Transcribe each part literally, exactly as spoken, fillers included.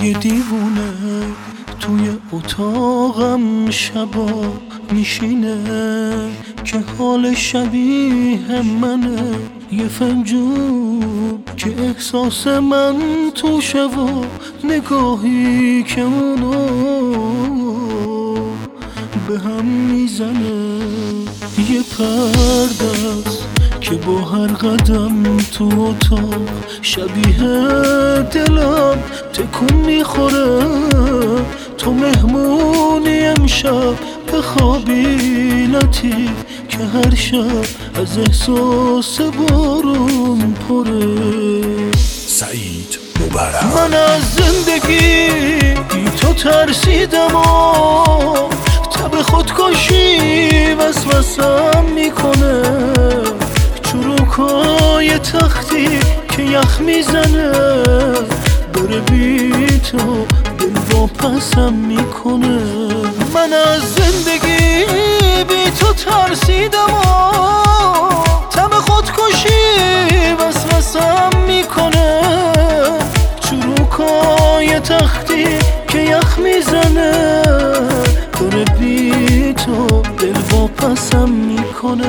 یه دیوونه توی اتاقم شبا میشینه که حال شبیه منه، یه فنجون که احساس من توشه و نگاهی که اونو به هم میزنه، یه پرده است که با هر قدم تو اتاق شبیه دلم تکون میخوره. تو مهمونی امشب بخوابی لطیف که هر شب از احساس بارون پره. سعید مبرم. من از زندگی بی تو ترسیدم و تب خودکشی وسوسم میکنه، چروکای تختی که یخ میزنه داره بی تو دل واپسم میکنه. من از زندگی بی تو ترسیدم و تب خودکشی وسوسم میکنه، چروکای تختی که یخ میزنه داره بی تو دل واپسم میکنه.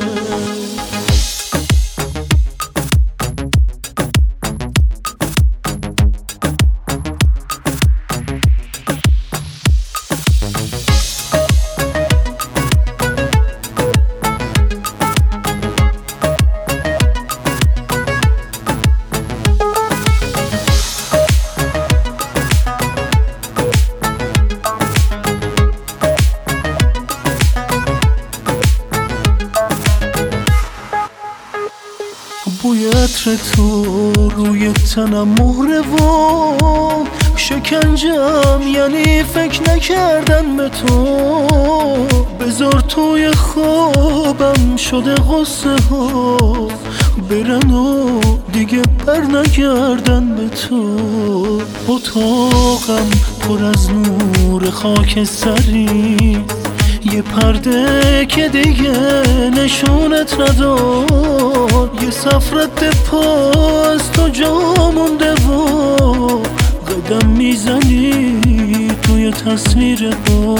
بوی عطر تو روی تنم مهره و شکنجم، یعنی فکر نکردن به تو. بذار توی خوابم شده غصه ها برن و دیگه بر نگردن به تو. اتاقم پر از نور خاکستری، یه پرده که دیگه نشونت نداد، یه سفرت پا از تو جا مونده و قدم میزنی توی تصویر با.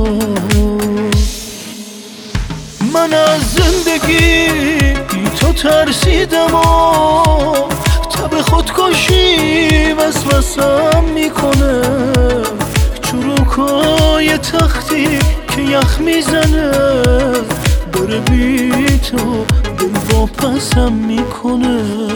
من از زندگی بی تو ترسیدم و تب خودکشی وسوسم میکنه، چروکای تختی که یخ میزنه داره بی تو دل واپسم میکنه.